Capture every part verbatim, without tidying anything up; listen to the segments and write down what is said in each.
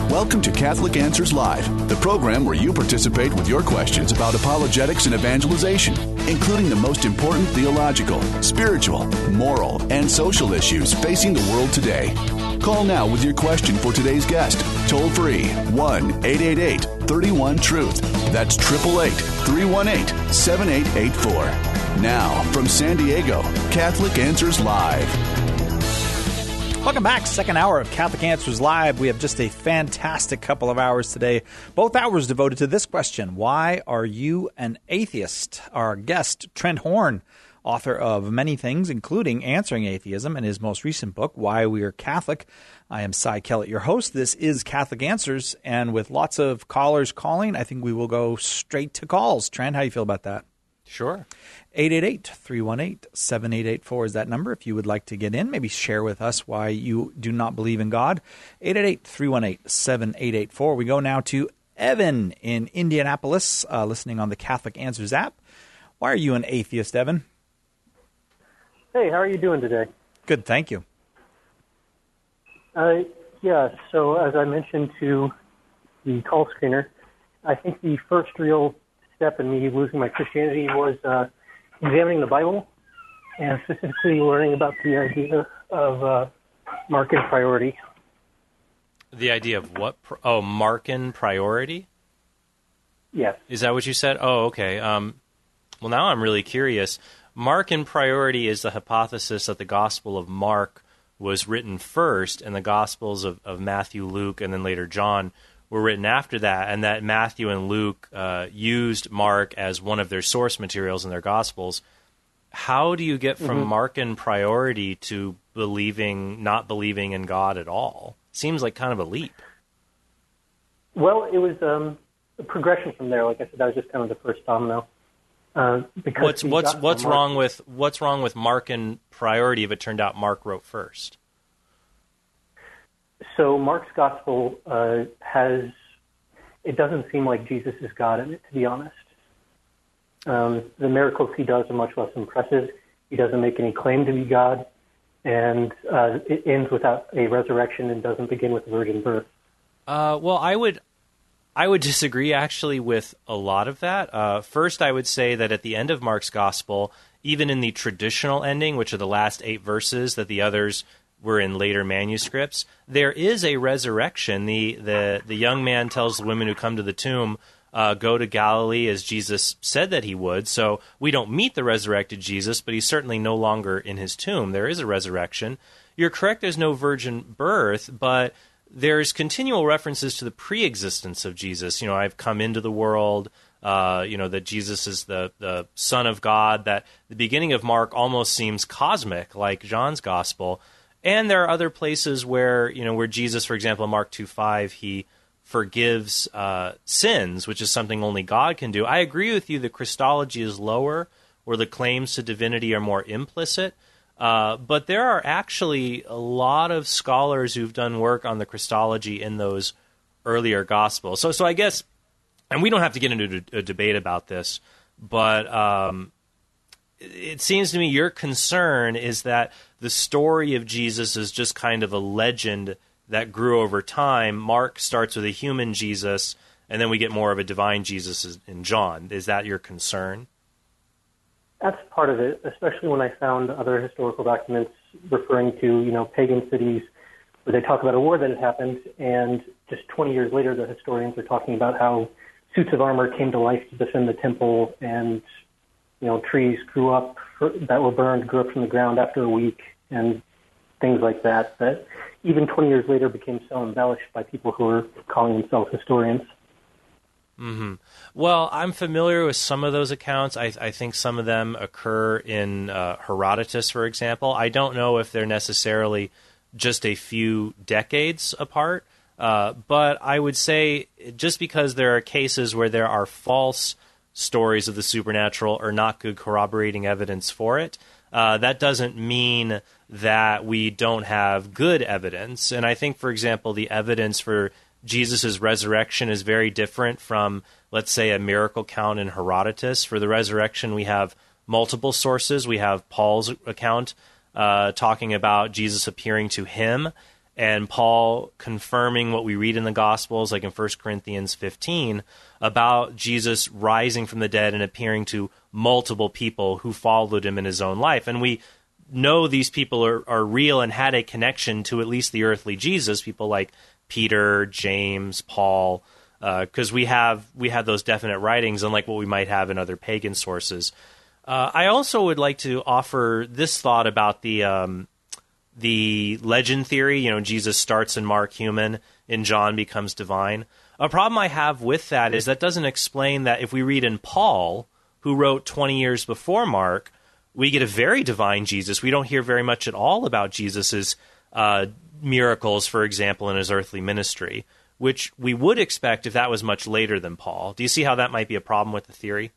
Welcome to Catholic Answers Live, the program where you participate with your questions about apologetics and evangelization, including the most important theological, spiritual, moral, and social issues facing the world today. Call now with your question for today's guest. Toll free, one eight eight eight, three one, truth. That's eight eight eight, three one eight, seven eight eight four. Now, from San Diego, Catholic Answers Live. Welcome back. Second hour of Catholic Answers Live. We have just a fantastic couple of hours today. Both hours devoted to this question. Why are you an atheist? Our guest, Trent Horn, author of many things, including Answering Atheism and his most recent book, Why We Are Catholic. I am Cy Kellett, your host. This is Catholic Answers, and with lots of callers calling, I think we will go straight to calls. Trent, how do you feel about that? Sure. eight eight eight, three one eight, seven eight eight four is that number. If you would like to get in, maybe share with us why you do not believe in God. eight eight eight, three one eight, seven eight eight four. We go now to Evan in Indianapolis, uh, listening on the Catholic Answers app. Why are you an atheist, Evan? Hey, how are you doing today? Good, thank you. Uh, yeah, so as I mentioned to the call screener, I think the first real step in me losing my Christianity was uh, examining the Bible, and specifically learning about the idea of uh, Markan priority. The idea of what? Oh, Markan priority? Yes. Is that what you said? Oh, okay. Um, well, now I'm really curious. Markan priority is the hypothesis that the Gospel of Mark was written first, and the Gospels of, of Matthew, Luke, and then later John were written after that, and that Matthew and Luke uh, used Mark as one of their source materials in their Gospels. How do you get from mm-hmm. Markan priority to believing, not believing in God at all? Seems like kind of a leap. Well, it was um, a progression from there. Like I said, that was just kind of the first domino. Uh, because what's what's what's wrong with what's wrong with Markan priority if it turned out Mark wrote first? So Mark's gospel uh, has, it doesn't seem like Jesus is God in it, to be honest. Um, the miracles he does are much less impressive. He doesn't make any claim to be God, and uh, it ends without a resurrection and doesn't begin with a virgin birth. Uh, well, I would, I would disagree actually with a lot of that. Uh, first, I would say that at the end of Mark's gospel, even in the traditional ending, which are the last eight verses that the others were in later manuscripts, there is a resurrection. The the the young man tells the women who come to the tomb, uh, go to Galilee as Jesus said that he would. So we don't meet the resurrected Jesus, but he's certainly no longer in his tomb. There is a resurrection. You're correct, there's no virgin birth, but there's continual references to the pre-existence of Jesus. You know, I've come into the world, uh, you know, that Jesus is the, the Son of God, that the beginning of Mark almost seems cosmic, like John's gospel. And there are other places where, you know, where Jesus, for example, in Mark two five, he forgives uh, sins, which is something only God can do. I agree with you that Christology is lower, where the claims to divinity are more implicit. Uh, but there are actually a lot of scholars who've done work on the Christology in those earlier Gospels. So, so I guess, and we don't have to get into a, a debate about this, but um, it seems to me your concern is that the story of Jesus is just kind of a legend that grew over time. Mark starts with a human Jesus, and then we get more of a divine Jesus in John. Is that your concern? That's part of it, especially when I found other historical documents referring to, you know, pagan cities where they talk about a war that had happened, and just twenty years later, the historians are talking about how suits of armor came to life to defend the temple, and, you know, trees grew up for, that were burned grew up from the ground after a week, and things like that, that even twenty years later became so embellished by people who were calling themselves historians. Mm-hmm. Well, I'm familiar with some of those accounts. I, I think some of them occur in uh, Herodotus, for example. I don't know if they're necessarily just a few decades apart, uh, but I would say just because there are cases where there are false stories of the supernatural or not good corroborating evidence for it, uh, that doesn't mean that we don't have good evidence. And I think, for example, the evidence for Jesus' resurrection is very different from, let's say, a miracle count in Herodotus. For the resurrection, we have multiple sources. We have Paul's account uh, talking about Jesus appearing to him, and Paul confirming what we read in the Gospels, like in First Corinthians fifteen, about Jesus rising from the dead and appearing to multiple people who followed him in his own life. And we know these people are, are real and had a connection to at least the earthly Jesus, people like Peter, James, Paul, because uh, we have we have those definite writings, unlike what we might have in other pagan sources. Uh, I also would like to offer this thought about the um, the legend theory. You know, Jesus starts in Mark human, in John becomes divine. A problem I have with that is that doesn't explain that if we read in Paul, who wrote twenty years before Mark, we get a very divine Jesus. We don't hear very much at all about Jesus's uh, miracles, for example, in his earthly ministry, which we would expect if that was much later than Paul. Do you see how that might be a problem with the theory?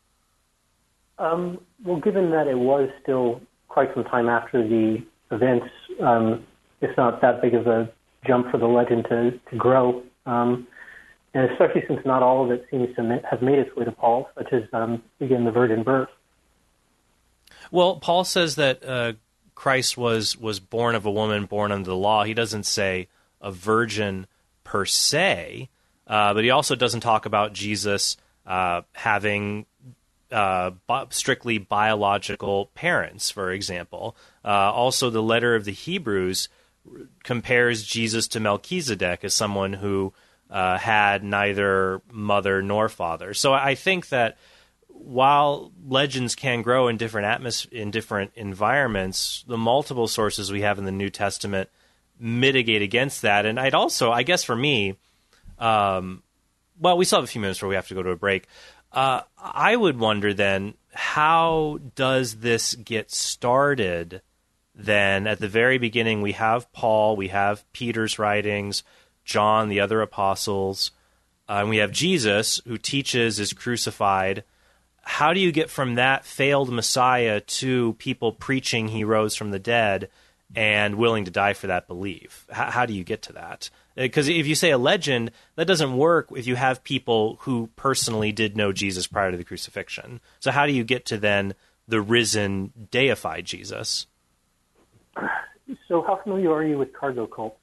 Um, well, given that it was still quite some time after the events, um, it's not that big of a jump for the legend to, to grow. Um, and especially since not all of it seems to have made its way to Paul, such as, um, again, the virgin birth. Well, Paul says that uh, Christ was, was born of a woman born under the law. He doesn't say a virgin per se, uh, but he also doesn't talk about Jesus uh, having uh, bi- strictly biological parents, for example. Uh, also, the letter of the Hebrews compares Jesus to Melchizedek as someone who uh, had neither mother nor father. So I think that while legends can grow in different atmos- in different environments, the multiple sources we have in the New Testament mitigate against that. And I'd also, I guess for me, um, well, we still have a few minutes before we have to go to a break. Uh, I would wonder then, how does this get started then? At the very beginning, we have Paul, we have Peter's writings, John, the other apostles, uh, and we have Jesus, who teaches, is crucified. How do you get from that failed Messiah to people preaching he rose from the dead and willing to die for that belief? How, how do you get to that? Because if you say a legend, that doesn't work if you have people who personally did know Jesus prior to the crucifixion. So how do you get to then the risen, deified Jesus? So how familiar are you with cargo cults?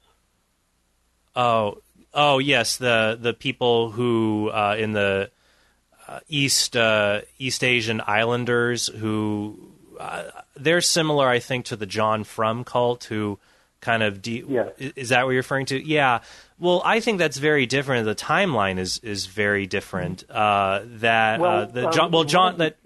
Oh, oh yes, the the people who uh, in the uh, East uh, East Asian islanders who uh, they're similar, I think, to the John Frum cult, who kind of de- yes. Is that what you're referring to? Yeah. Well, I think that's very different. The timeline is is very different. Uh, that well, uh, the um, John, well John that.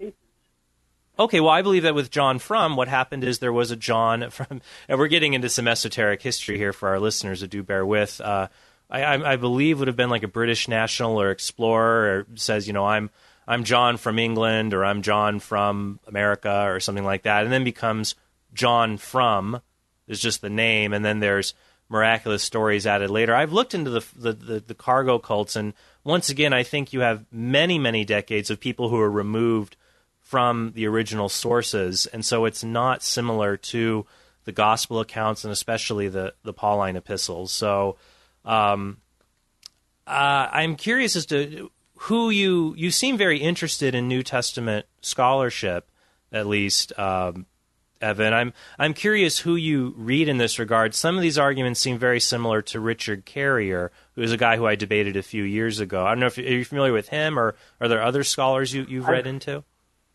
Okay, well, I believe that with John Frum, what happened is there was a John from, and we're getting into some esoteric history here for our listeners who do bear with. Uh, I, I, I believe would have been like a British national or explorer, or says, you know, I'm I'm John from England, or I'm John from America, or something like that, and then becomes John Frum. There's just the name, and then there's miraculous stories added later. I've looked into the the, the the cargo cults, and once again, I think you have many, many decades of people who are removed from the original sources, and so it's not similar to the gospel accounts, and especially the, the Pauline epistles. So um, uh, I'm curious as to who you, you seem very interested in New Testament scholarship, at least, um, Evan. I'm I'm curious who you read in this regard. Some of these arguments seem very similar to Richard Carrier, who is a guy who I debated a few years ago. I don't know if are you familiar with him, or are there other scholars you, you've read I've, into?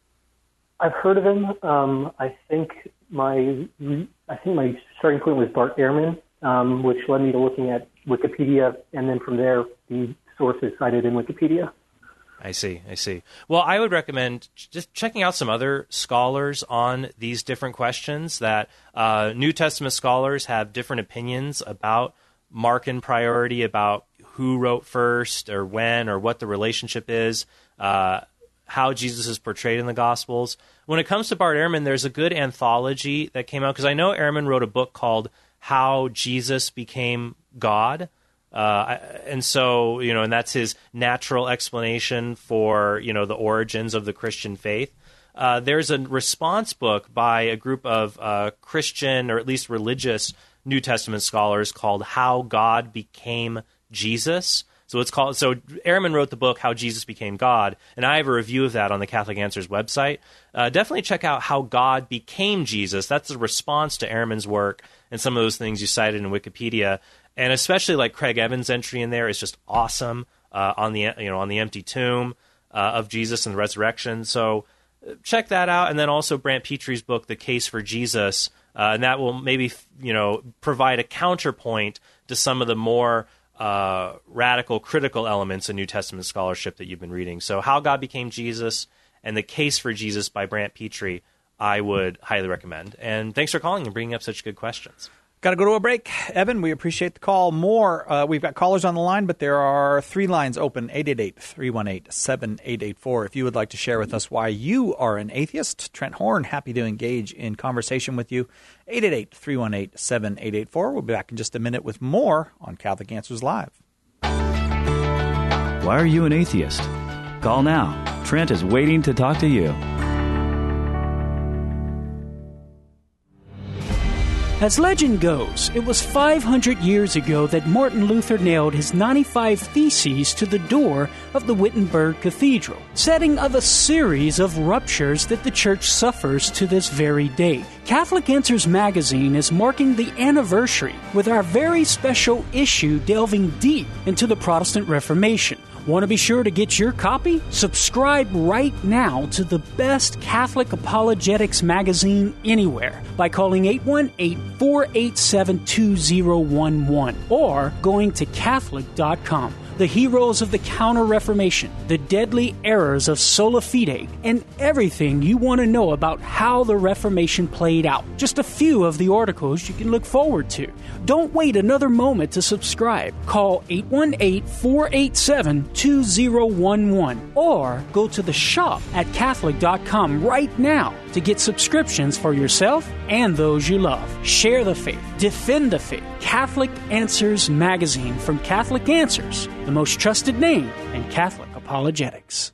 I've heard of him. Um, I think my I think my starting point was Bart Ehrman, um, which led me to looking at Wikipedia, and then from there the sources cited in Wikipedia. I see, I see. Well, I would recommend just checking out some other scholars on these different questions. That uh, New Testament scholars have different opinions about Markan priority, about who wrote first, or when, or what the relationship is, uh, how Jesus is portrayed in the Gospels. When it comes to Bart Ehrman, there's a good anthology that came out, because I know Ehrman wrote a book called How Jesus Became God. Uh, and so, you know, and that's his natural explanation for, you know, the origins of the Christian faith. Uh, there's a response book by a group of uh, Christian, or at least religious, New Testament scholars called How God Became Jesus. So it's called. So Ehrman wrote the book How Jesus Became God, and I have a review of that on the Catholic Answers website. Uh, definitely check out How God Became Jesus. That's a response to Ehrman's work, and some of those things you cited in Wikipedia, and especially like Craig Evans' entry in there is just awesome uh, on the you know on the empty tomb uh, of Jesus and the resurrection. So check that out, and then also Brant Petree's book, The Case for Jesus, uh, and that will maybe you know provide a counterpoint to some of the more uh, radical, critical elements in New Testament scholarship that you've been reading. So, How God Became Jesus and The Case for Jesus by Brant Petree, I would highly recommend. And thanks for calling and bringing up such good questions. Got to go to a break. Evan, we appreciate the call. More, uh, we've got callers on the line, but there are three lines open, eight eight eight, three one eight, seven eight eight four. If you would like to share with us why you are an atheist, Trent Horn, happy to engage in conversation with you. eight eight eight, three one eight, seven eight eight four. We'll be back in just a minute with more on Catholic Answers Live. Why are you an atheist? Call now. Trent is waiting to talk to you. As legend goes, it was five hundred years ago that Martin Luther nailed his ninety-five Theses to the door of the Wittenberg Cathedral, setting of a series of ruptures that the Church suffers to this very day. Catholic Answers magazine is marking the anniversary with our very special issue delving deep into the Protestant Reformation. Want to be sure to get your copy? Subscribe right now to the best Catholic apologetics magazine anywhere by calling eight one eight, four eight seven, two zero one one or going to Catholic dot com. The heroes of the Counter-Reformation, the deadly errors of sola fide, and everything you want to know about how the Reformation played out. Just a few of the articles you can look forward to. Don't wait another moment to subscribe. Call eight one eight, four eight seven, two zero one one or go to the shop at Catholic dot com right now to get subscriptions for yourself and those you love. Share the faith. Defend the faith. Catholic Answers magazine from Catholic Answers, the most trusted name in Catholic apologetics.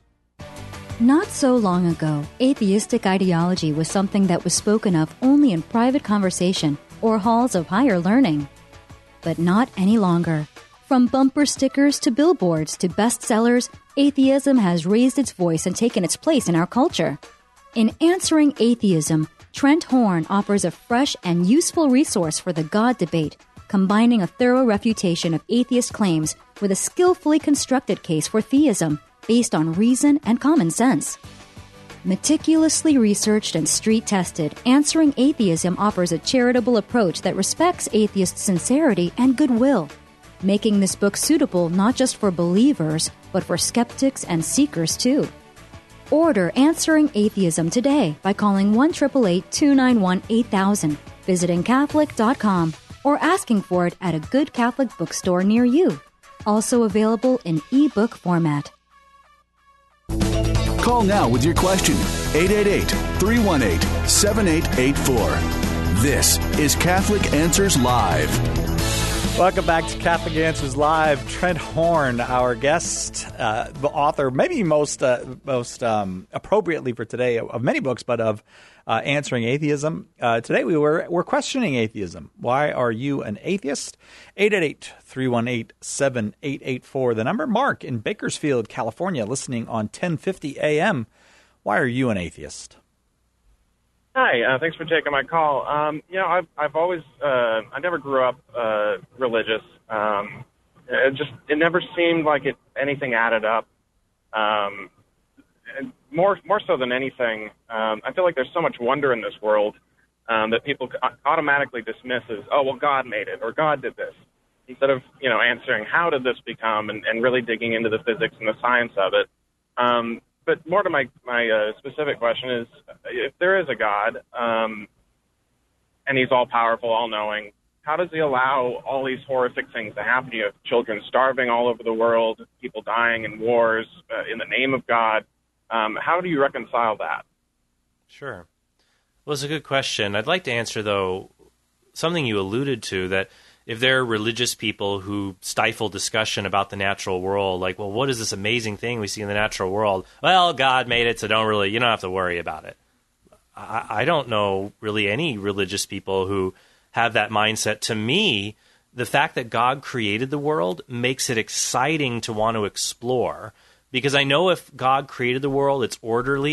Not so long ago, atheistic ideology was something that was spoken of only in private conversation or halls of higher learning. But not any longer. From bumper stickers to billboards to bestsellers, atheism has raised its voice and taken its place in our culture. In Answering Atheism, Trent Horn offers a fresh and useful resource for the God debate, combining a thorough refutation of atheist claims with a skillfully constructed case for theism based on reason and common sense. Meticulously researched and street-tested, Answering Atheism offers a charitable approach that respects atheists' sincerity and goodwill, making this book suitable not just for believers, but for skeptics and seekers too. Order Answering Atheism today by calling one eight eight eight, two nine one, eight thousand, visiting Catholic dot com, or asking for it at a good Catholic bookstore near you. Also available in e-book format. Call now with your question. eight eight eight, three one eight, seven eight eight four. This is Catholic Answers Live. Welcome back to Catholic Answers Live. Trent Horn, our guest, uh, the author, maybe most uh, most um, appropriately for today of many books, but of uh, Answering Atheism. Uh, today we were we're questioning atheism. Why are you an atheist? eight eight eight, three one eight, seven eight eight four. The number. Mark in Bakersfield, California, listening on ten fifty A M. Why are you an atheist? Hi, uh, thanks for taking my call. Um, you know, I've I've always uh, I never grew up uh, religious. Um, it just it never seemed like it anything added up. Um, and more more so than anything, um, I feel like there's so much wonder in this world um, that people automatically dismiss as, oh well, God made it or God did this, instead of you know answering how did this become and, and really digging into the physics and the science of it. Um, But more to my, my uh, specific question is, if there is a God, um, and he's all-powerful, all-knowing, how does he allow all these horrific things to happen? You have children starving all over the world, people dying in wars uh, in the name of God. Um, how do you reconcile that? Sure. Well, it's a good question. I'd like to answer, though, something you alluded to, that if there are religious people who stifle discussion about the natural world, like, well, what is this amazing thing we see in the natural world? Well, God made it, so don't really, you don't have to worry about it. I, I don't know really any religious people who have that mindset. To me, the fact that God created the world makes it exciting to want to explore, because I know if God created the world, it's orderly,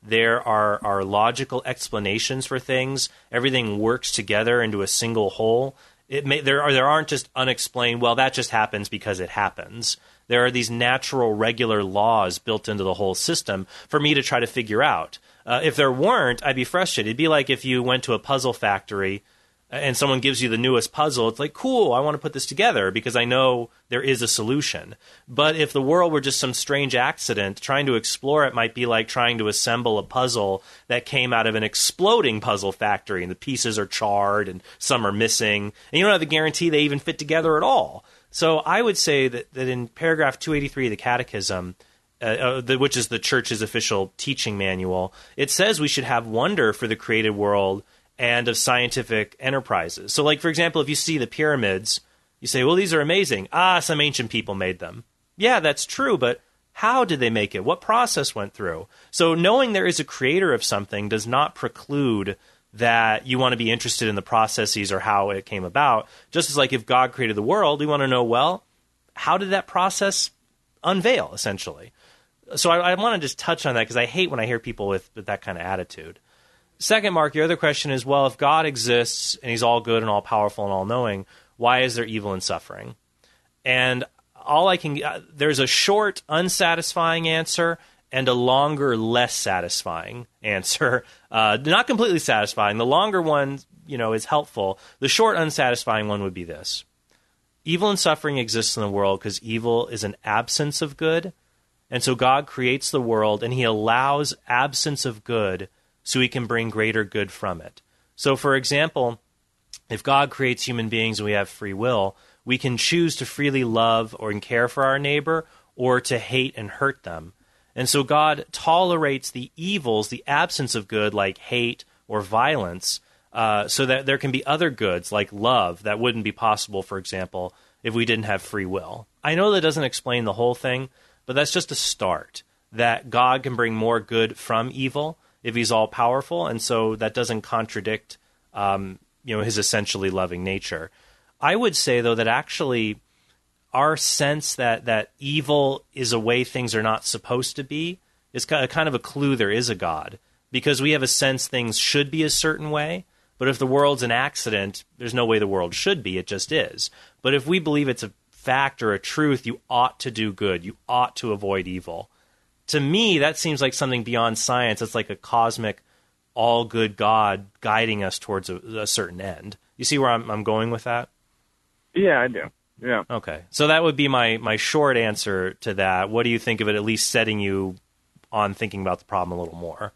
there are, are logical explanations for things. Everything works together into a single whole. It may, there are there aren't just unexplained, well, that just happens because it happens. There are these natural, regular laws built into the whole system for me to try to figure out. Uh, if there weren't, I'd be frustrated. It'd be like if you went to a puzzle factory and someone gives you the newest puzzle. It's like, cool, I want to put this together because I know there is a solution. But if the world were just some strange accident, trying to explore it might be like trying to assemble a puzzle that came out of an exploding puzzle factory, and the pieces are charred and some are missing, and you don't have the guarantee they even fit together at all. So I would say that, that in paragraph two eighty-three of the Catechism, uh, uh, the, which is the Church's official teaching manual, it says we should have wonder for the created world and of scientific enterprises. So, like, for example, if you see the pyramids, you say, well, these are amazing. Ah, some ancient people made them. Yeah, that's true, but how did they make it? What process went through? So knowing there is a creator of something does not preclude that you want to be interested in the processes or how it came about. Just as, like, if God created the world, we want to know, well, how did that process unveil, essentially? So I, I want to just touch on that because I hate when I hear people with, with that kind of attitude. Second, Mark, your other question is, well, if God exists and he's all good and all powerful and all knowing, why is there evil and suffering? And all I can, uh, there's a short, unsatisfying answer and a longer, less satisfying answer. Uh, not completely satisfying. The longer one, you know, is helpful. The short, unsatisfying one would be this. Evil and suffering exists in the world because evil is an absence of good. And so God creates the world and he allows absence of good so he can bring greater good from it. So, for example, if God creates human beings and we have free will, we can choose to freely love or care for our neighbor or to hate and hurt them. And so God tolerates the evils, the absence of good, like hate or violence, uh, so that there can be other goods, like love, that wouldn't be possible, for example, if we didn't have free will. I know that doesn't explain the whole thing, but that's just a start, that God can bring more good from evil if he's all-powerful, and so that doesn't contradict um, you know, his essentially loving nature. I would say, though, that actually our sense that, that evil is a way things are not supposed to be is kind of a clue there is a God, because we have a sense things should be a certain way, but if the world's an accident, there's no way the world should be, it just is. But if we believe it's a fact or a truth, you ought to do good, you ought to avoid evil. To me, that seems like something beyond science. It's like a cosmic, all-good God guiding us towards a, a certain end. You see where I'm, I'm going with that? Yeah, I do. Yeah. Okay. So that would be my, my short answer to that. What do you think of it, at least setting you on thinking about the problem a little more?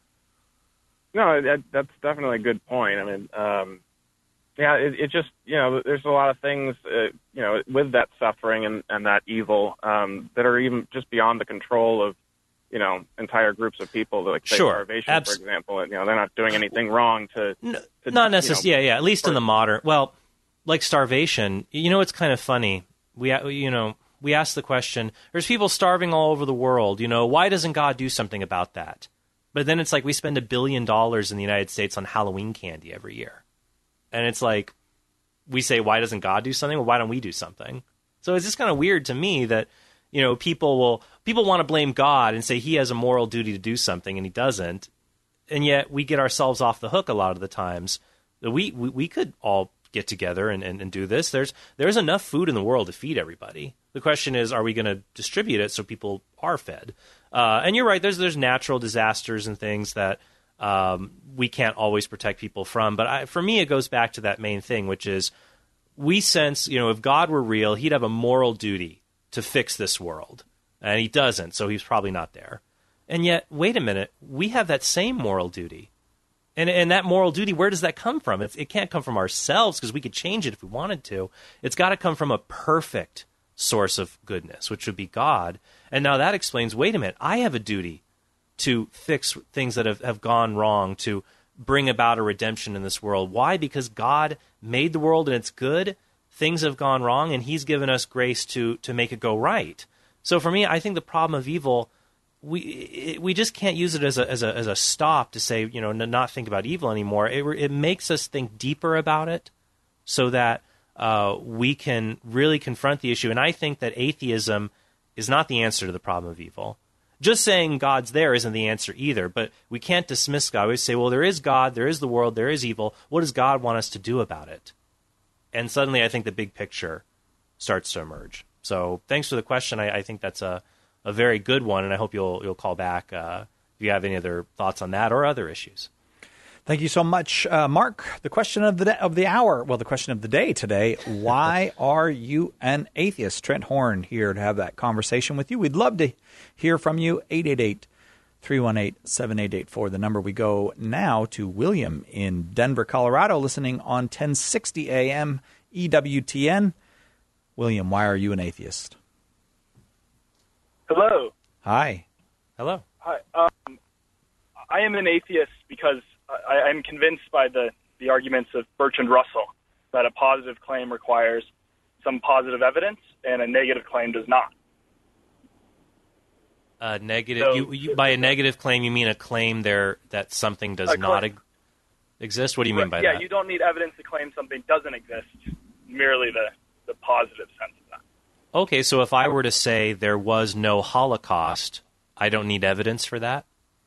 No, that, that's definitely a good point. I mean, um, yeah, it, it just, you know, there's a lot of things, uh, you know, with that suffering and, and that evil um, that are even just beyond the control of, you know, entire groups of people, like say sure. starvation, Abs- for example. And, you know, they're not doing anything wrong to... No, to not necessarily, you know, yeah, yeah, at least in the modern... Well, like starvation, you know, it's kind of funny. We, you know, we ask the question, there's people starving all over the world, you know, why doesn't God do something about that? But then it's like we spend a billion dollars in the United States on Halloween candy every year. And it's like, we say, why doesn't God do something? Well, why don't we do something? So it's just kind of weird to me that, you know, people will people want to blame God and say he has a moral duty to do something and he doesn't. And yet we get ourselves off the hook a lot of the times. We we, we could all get together and, and, and do this. There's there's enough food in the world to feed everybody. The question is, are we going to distribute it so people are fed? Uh, and you're right, there's there's natural disasters and things that um, we can't always protect people from. But I, for me, it goes back to that main thing, which is we sense, you know, if God were real, he'd have a moral duty to fix this world. And he doesn't, so he's probably not there. And yet, wait a minute, we have that same moral duty. And and that moral duty, where does that come from? It, it can't come from ourselves because we could change it if we wanted to. It's got to come from a perfect source of goodness, which would be God. And now that explains, wait a minute, I have a duty to fix things that have, have gone wrong, to bring about a redemption in this world. Why? Because God made the world and it's good. Things have gone wrong, and he's given us grace to to make it go right. So for me, I think the problem of evil, we it, we just can't use it as a as a as a stop to say, you know, n- not think about evil anymore. It it makes us think deeper about it, so that uh, we can really confront the issue. And I think that atheism is not the answer to the problem of evil. Just saying God's there isn't the answer either, but we can't dismiss God. We say, well, there is God, there is the world, there is evil. What does God want us to do about it? And suddenly I think the big picture starts to emerge. So thanks for the question. I, I think that's a, a very good one, and I hope you'll you'll call back uh, if you have any other thoughts on that or other issues. Thank you so much, uh, Mark. The question of the of the hour, well, the question of the day today, why are you an atheist? Trent Horn here to have that conversation with you. We'd love to hear from you. eight eight eight, three one eight, seven eight eight four, the number. We go now to William in Denver, Colorado, listening on ten sixty A M E W T N. William, why are you an atheist? Hello. Hi. Hello. Hi. Um, I am an atheist because I, I'm convinced by the, the arguments of Bertrand Russell that a positive claim requires some positive evidence and a negative claim does not. Uh, negative. So, you, you, by a negative claim, you mean a claim there that something does not e- exist? What do you mean by yeah, that? Yeah, you don't need evidence to claim something doesn't exist, merely the, the positive sense of that. Okay, so if I were to say there was no Holocaust, I don't need evidence for that?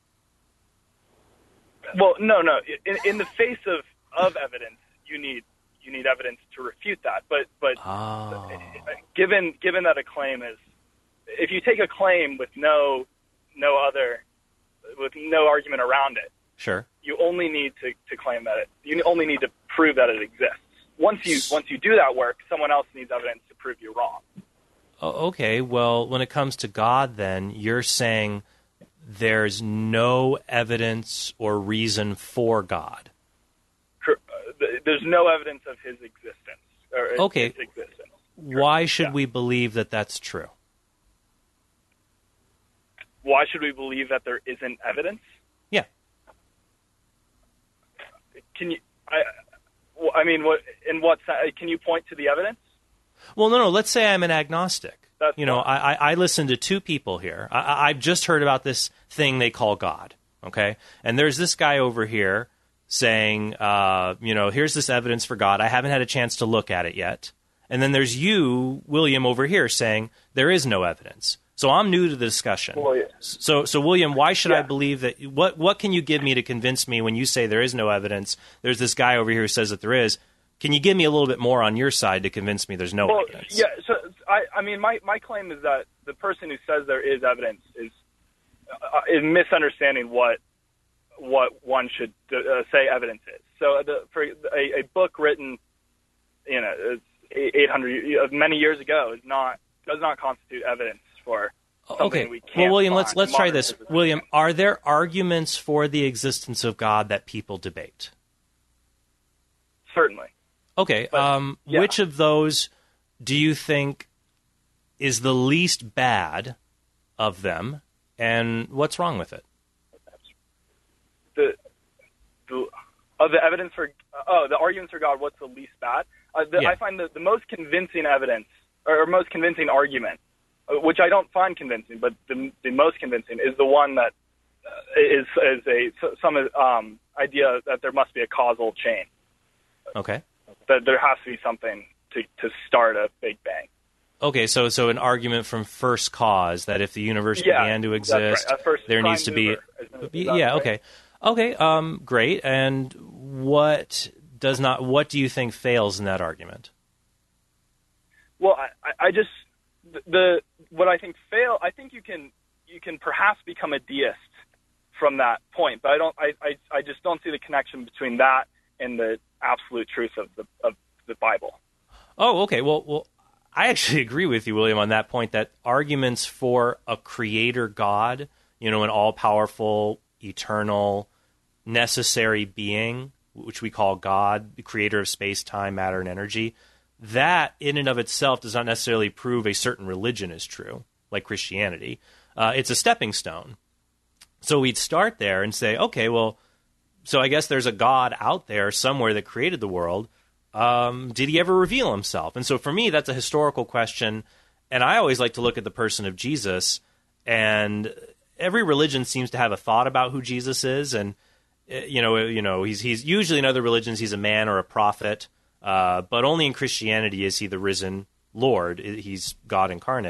Well, no, no. In, in the face of, of evidence, you need you need evidence to refute that. But but oh. given given that a claim is, if you take a claim with no no other with no argument around it, sure, you only need to, to claim that it. You only need to prove that it exists. Once you once you do that work, someone else needs evidence to prove you wrong. Oh, okay. Well, when it comes to God, then you're saying there's no evidence or reason for God. There's no evidence of his existence. Or okay. His existence. Why should yeah. we believe that that's true? Why should we believe that there isn't evidence? Yeah. Can you? I, I mean, what? In what? Can you point to the evidence? Well, no, no. Let's say I'm an agnostic. That's you know, I, I listen to two people here. I, I've just heard about this thing they call God, okay? And there's this guy over here saying, uh, you know, here's this evidence for God. I haven't had a chance to look at it yet. And then there's you, William, over here saying there is no evidence. So I'm new to the discussion. Well, yeah. So, so William, why should yeah. I believe that? What, what can you give me to convince me when you say there is no evidence? There's this guy over here who says that there is. Can you give me a little bit more on your side to convince me there's no well, evidence? Yeah, so I, I mean, my, my claim is that the person who says there is evidence is uh, is misunderstanding what what one should uh, say evidence is. So, the, for a, a book written, you know, eight hundred many years ago is not does not constitute evidence for something okay. we can't. Well, William, find. let's let's try this. Physics. William, are there arguments for the existence of God that people debate? Certainly. Okay, But, um, yeah. which of those do you think is the least bad of them, and what's wrong with it? The, the of the evidence for oh the arguments for God, what's the least bad? Uh, the, Yeah. I find the, the most convincing evidence or, or most convincing argument, uh, which I don't find convincing, but the, the most convincing is the one that uh, is is a some um, idea that there must be a causal chain. Okay. That there has to be something to, to start a Big Bang. Okay, so so an argument from first cause that if the universe Yeah, began to that's right. exist, A first there prime needs to be. mover, isn't it? be- That's yeah. right. Okay. Okay. Um. Great. And what does not? What do you think fails in that argument? Well, I, I just the what I think fail. I think you can you can perhaps become a deist from that point, but I don't. I, I, I just don't see the connection between that and the absolute truth of the of the Bible. Oh, okay. Well, well, I actually agree with you, William, on that point. That arguments for a creator God, you know, an all-powerful, eternal, necessary being, which we call God, the creator of space, time, matter, and energy, that in and of itself does not necessarily prove a certain religion is true, like Christianity. Uh, it's a stepping stone. So we'd start there and say, okay, well, so I guess there's a God out there somewhere that created the world. Um, did he ever reveal himself? And so for me, that's a historical question. And I always like to look at the person of Jesus. And every religion seems to have a thought about who Jesus is. And, you know, you know, he's he's usually in other religions, he's a man or a prophet. Uh, but only in Christianity is he the risen Lord. He's God incarnate.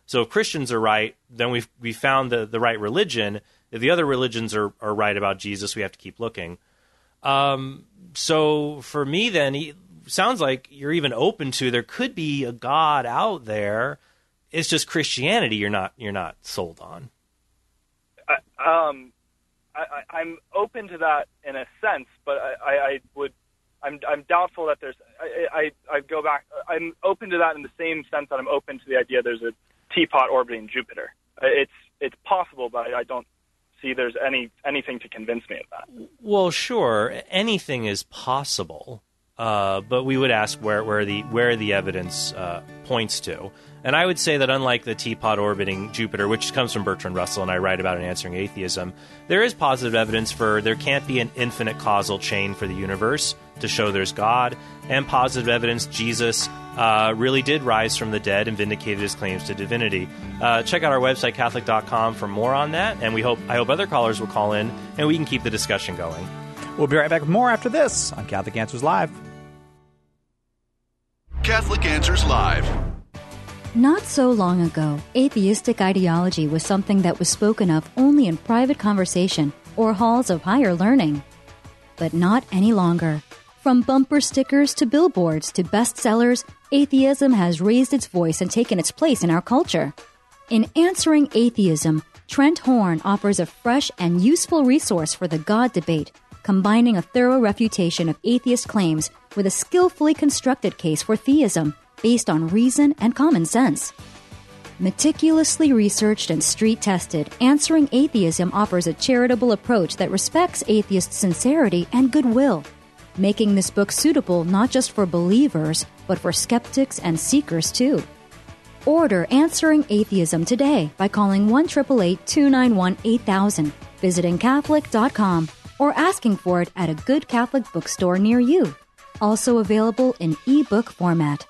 So if Christians are right, then we've we found the, the right religion. If the other religions are, are right about Jesus, we have to keep looking. Um, so for me, then, it sounds like you're even open to there could be a God out there. It's just Christianity you're not you're not sold on. I, um, I, I'm open to that in a sense, but I, I, I would. I'm I'm doubtful that there's. I, I I go back. I'm open to that in the same sense that I'm open to the idea there's a teapot orbiting Jupiter. It's it's possible, but I don't see there's any anything to convince me of that. Well, sure, anything is possible, uh, but we would ask where where the where the evidence uh, points to. And I would say that unlike the teapot orbiting Jupiter, which comes from Bertrand Russell, and I write about in Answering Atheism, there is positive evidence for there can't be an infinite causal chain for the universe to show there's God, and positive evidence Jesus uh, really did rise from the dead and vindicated his claims to divinity. Uh, check out our website, Catholic dot com, for more on that, and we hope I hope other callers will call in, and we can keep the discussion going. We'll be right back with more after this on Catholic Answers Live. Catholic Answers Live. Not so long ago, atheistic ideology was something that was spoken of only in private conversation or halls of higher learning. But not any longer. From bumper stickers to billboards to bestsellers, atheism has raised its voice and taken its place in our culture. In Answering Atheism, Trent Horn offers a fresh and useful resource for the God debate, combining a thorough refutation of atheist claims with a skillfully constructed case for theism based on reason and common sense. Meticulously researched and street-tested, Answering Atheism offers a charitable approach that respects atheists' sincerity and goodwill, making this book suitable not just for believers, but for skeptics and seekers too. Order Answering Atheism today by calling one eight eight eight, two nine one, eight thousand, visiting Catholic dot com, or asking for it at a good Catholic bookstore near you. Also available in e-book format.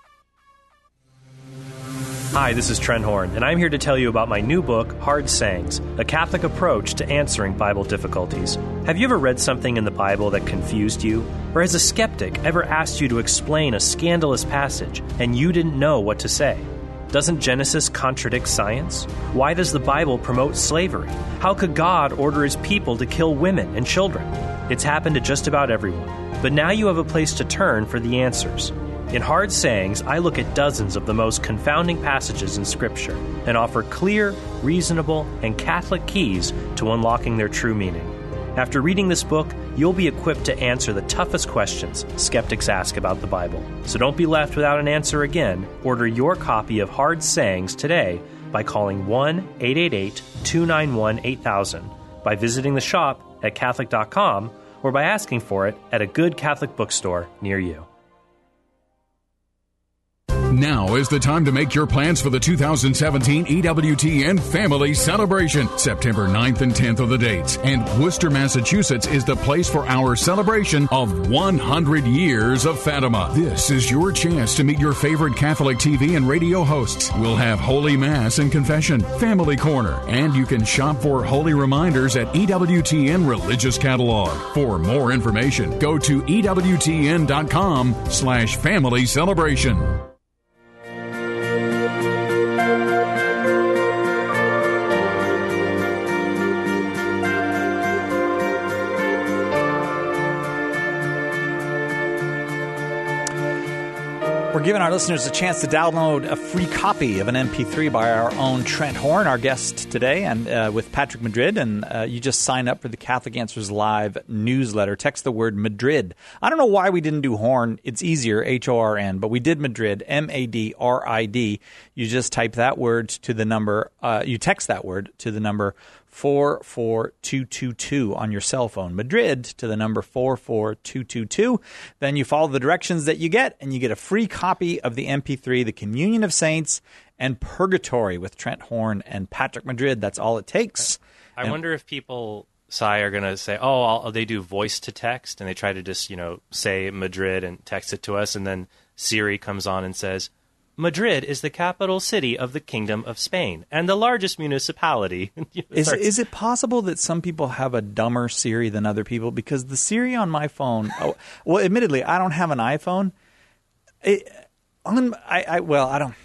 Hi, this is Trent Horn, and I'm here to tell you about my new book, Hard Sayings, A Catholic Approach to Answering Bible Difficulties. Have you ever read something in the Bible that confused you? Or has a skeptic ever asked you to explain a scandalous passage and you didn't know what to say? Doesn't Genesis contradict science? Why does the Bible promote slavery? How could God order his people to kill women and children? It's happened to just about everyone, but now you have a place to turn for the answers. In Hard Sayings, I look at dozens of the most confounding passages in Scripture and offer clear, reasonable, and Catholic keys to unlocking their true meaning. After reading this book, you'll be equipped to answer the toughest questions skeptics ask about the Bible. So don't be left without an answer again. Order your copy of Hard Sayings today by calling one eight eight eight, two nine one, eight thousand, by visiting the shop at Catholic dot com, or by asking for it at a good Catholic bookstore near you. Now is the time to make your plans for the two thousand seventeen E W T N Family Celebration. September ninth and tenth are the dates, and Worcester, Massachusetts is the place for our celebration of one hundred years of Fatima. This is your chance to meet your favorite Catholic T V and radio hosts. We'll have Holy Mass and Confession, Family Corner, and you can shop for holy reminders at E W T N Religious Catalog. For more information, go to E W T N dot com slash family celebration. We're giving our listeners a chance to download a free copy of an M P three by our own Trent Horn, our guest today, and uh, with Patrick Madrid. And uh, you just sign up for the Catholic Answers Live newsletter. Text the word Madrid. I don't know why we didn't do Horn. It's easier, H O R N, but we did Madrid, M A D R I D. You just type that word to the number, uh, you text that word to the number four four two two two on your cell phone. Madrid to the number four four two two two. Then you follow the directions that you get, and you get a free copy of the M P three, The Communion of Saints and Purgatory with Trent Horn and Patrick Madrid. That's all it takes. I and, wonder if people, Cy, are going to say, oh, I'll, they do voice to text, and they try to just, you know, say Madrid and text it to us, and then Siri comes on and says, Madrid is the capital city of the Kingdom of Spain and the largest municipality. is, is it possible that some people have a dumber Siri than other people? Because the Siri on my phone, oh, well, admittedly, I don't have an iPhone. It, on, I, I, well, I don't.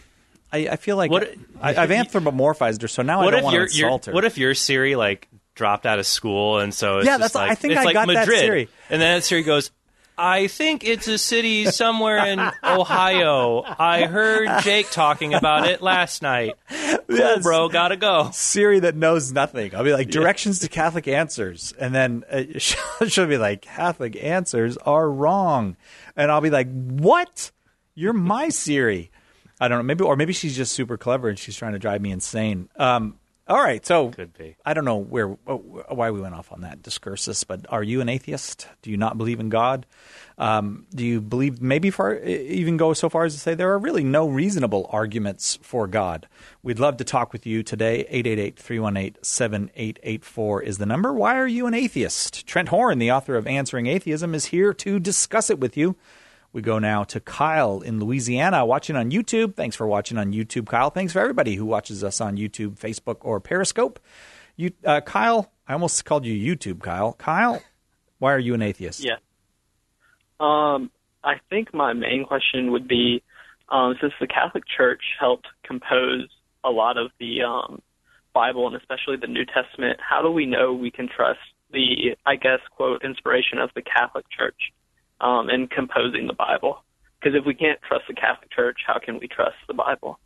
I, I feel like What- I, I've anthropomorphized her, so now I What don't if want to your, your insult her. what if your Siri like dropped out of school and so it's Yeah, just that's- like, I think it's I like got that Madrid, Siri. and then Siri goes, I think it's a city somewhere in Ohio. I heard Jake talking about it last night. Cool, Yes. bro, gotta go. Siri that knows nothing. I'll be like, directions to Catholic Answers. And then uh, she'll, she'll be like, Catholic Answers are wrong. And I'll be like, what? You're my Siri. I don't know. Maybe, or maybe she's just super clever and she's trying to drive me insane. Um, all right. So Could be. I don't know where why we went off on that discursus, but are you an atheist? Do you not believe in God? Um, do you believe, maybe far, even go so far as to say there are really no reasonable arguments for God? We'd love to talk with you today. eight eight eight, three one eight, seven eight eight four is the number. Why are you an atheist? Trent Horn, the author of Answering Atheism, is here to discuss it with you. We go now to Kyle in Louisiana, watching on YouTube. Thanks for watching on YouTube, Kyle. Thanks for everybody who watches us on YouTube, Facebook, or Periscope. You, uh, Kyle, I almost called you YouTube, Kyle. Kyle, why are you an atheist? Yeah. Um, I think my main question would be, um, since the Catholic Church helped compose a lot of the um, Bible and especially the New Testament, how do we know we can trust the, I guess, quote, inspiration of the Catholic Church um, in composing the Bible? Because if we can't trust the Catholic Church, how can we trust the Bible?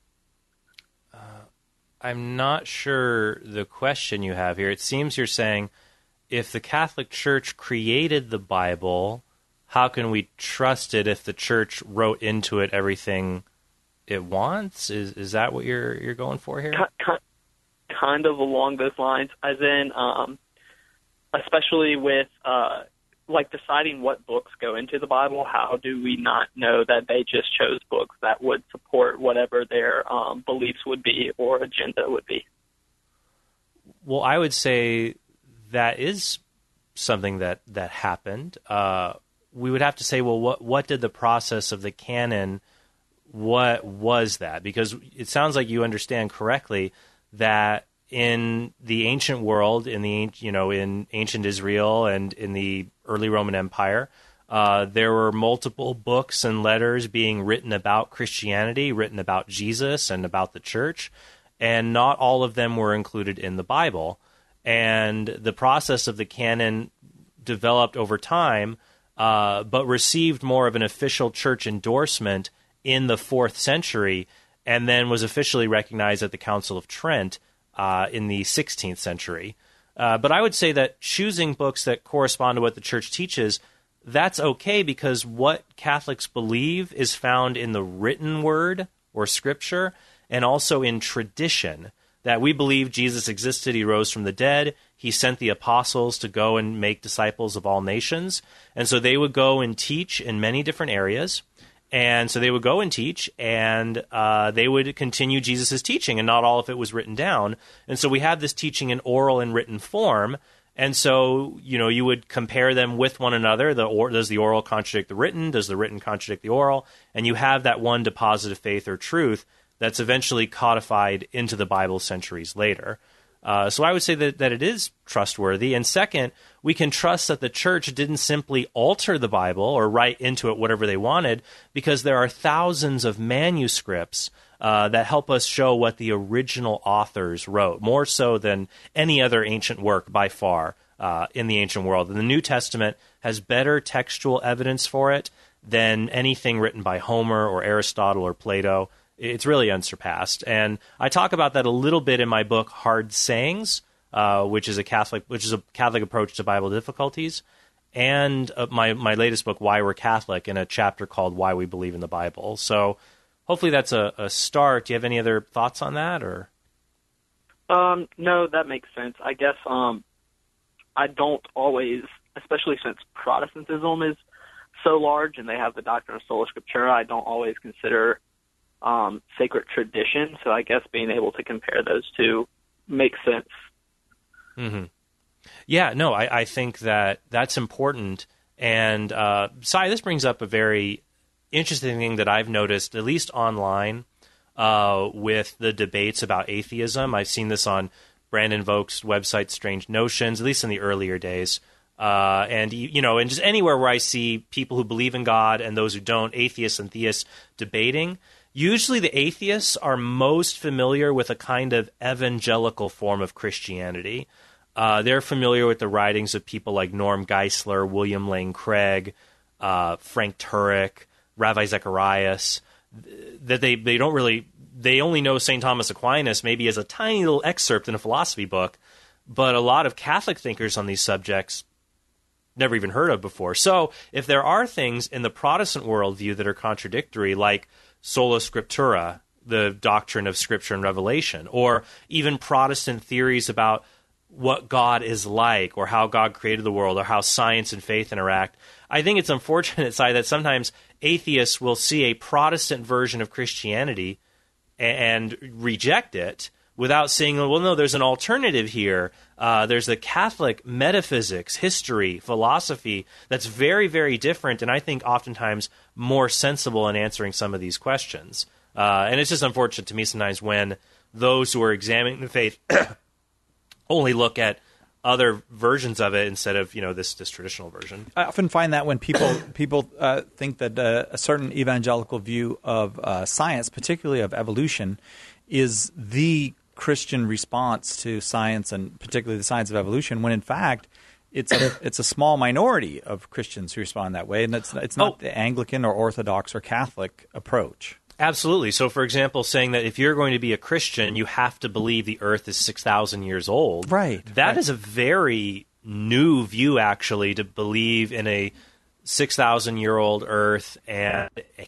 I'm not sure the question you have here. It seems you're saying if the Catholic Church created the Bible, how can we trust it if the Church wrote into it everything it wants? Is is that what you're you're going for here? Kind of along those lines, as in, um, especially with uh, like deciding what books go into the Bible. How do we not know that they just chose books that would support whatever their um, beliefs would be or agenda would be? Well, I would say that is something that that happened. Uh, we would have to say, well, what what did the process of the canon? What was that? Because it sounds like you understand correctly that in the ancient world, in the you know in ancient Israel and in the early Roman Empire, uh, there were multiple books and letters being written about Christianity, written about Jesus and about the church, and not all of them were included in the Bible. And the process of the canon developed over time, uh, but received more of an official church endorsement in the fourth century, and then was officially recognized at the Council of Trent uh, in the sixteenth century. Uh, but I would say that choosing books that correspond to what the church teaches, that's okay, because what Catholics believe is found in the written word or scripture, and also in tradition, that we believe Jesus existed, he rose from the dead, he sent the apostles to go and make disciples of all nations, and so they would go and teach in many different areas. And so they would go and teach, and uh, they would continue Jesus' teaching, and not all of it was written down. And so we have this teaching in oral and written form, and so you know you would compare them with one another. The or, does the oral contradict the written? Does the written contradict the oral? And you have that one deposit of faith or truth that's eventually codified into the Bible centuries later. Uh, so I would say that, that it is trustworthy. And second, we can trust that the church didn't simply alter the Bible or write into it whatever they wanted, because there are thousands of manuscripts uh, that help us show what the original authors wrote, more so than any other ancient work by far uh, in the ancient world. And the New Testament has better textual evidence for it than anything written by Homer or Aristotle or Plato. It's really unsurpassed. And I talk about that a little bit in my book, Hard Sayings, uh, which is a Catholic which is a Catholic approach to Bible difficulties, and uh, my, my latest book, Why We're Catholic, in a chapter called Why We Believe in the Bible. So hopefully that's a, a start. Do you have any other thoughts on that? Or Um, no, that makes sense. I guess um, I don't always, especially since Protestantism is so large and they have the doctrine of sola scriptura, I don't always consider Um, sacred tradition, so I guess being able to compare those two makes sense. Mm-hmm. Yeah, no, I, I think that that's important. And, uh, Sai, this brings up a very interesting thing that I've noticed, at least online, uh, with the debates about atheism. I've seen this on Brandon Volk's website, Strange Notions, at least in the earlier days. Uh, and, you know, and just anywhere where I see people who believe in God and those who don't, atheists and theists, debating, usually the atheists are most familiar with a kind of evangelical form of Christianity. Uh, they're familiar with the writings of people like Norm Geisler, William Lane Craig, uh, Frank Turek, Ravi Zacharias, that they, they don't really, they only know Saint Thomas Aquinas maybe as a tiny little excerpt in a philosophy book, but a lot of Catholic thinkers on these subjects never even heard of before. So if there are things in the Protestant worldview that are contradictory, like sola scriptura, the doctrine of Scripture and Revelation, or even Protestant theories about what God is like, or how God created the world, or how science and faith interact, I think it's unfortunate, Si, that sometimes atheists will see a Protestant version of Christianity and, and reject it without saying, well, no, there's an alternative here. Uh, there's the Catholic metaphysics, history, philosophy that's very, very different, and I think oftentimes more sensible in answering some of these questions. Uh, and it's just unfortunate to me sometimes when those who are examining the faith only look at other versions of it instead of, you know, this this traditional version. I often find that when people people uh, think that uh, a certain evangelical view of uh, science, particularly of evolution, is the Christian response to science, and particularly the science of evolution, when in fact it's a it's a small minority of Christians who respond that way, and it's it's not oh. the Anglican or Orthodox or Catholic approach. Absolutely. So, for example, saying that if you're going to be a Christian, you have to believe the Earth is six thousand years old. Right. That right. is a very new view, actually, to believe in a six thousand year old Earth and a,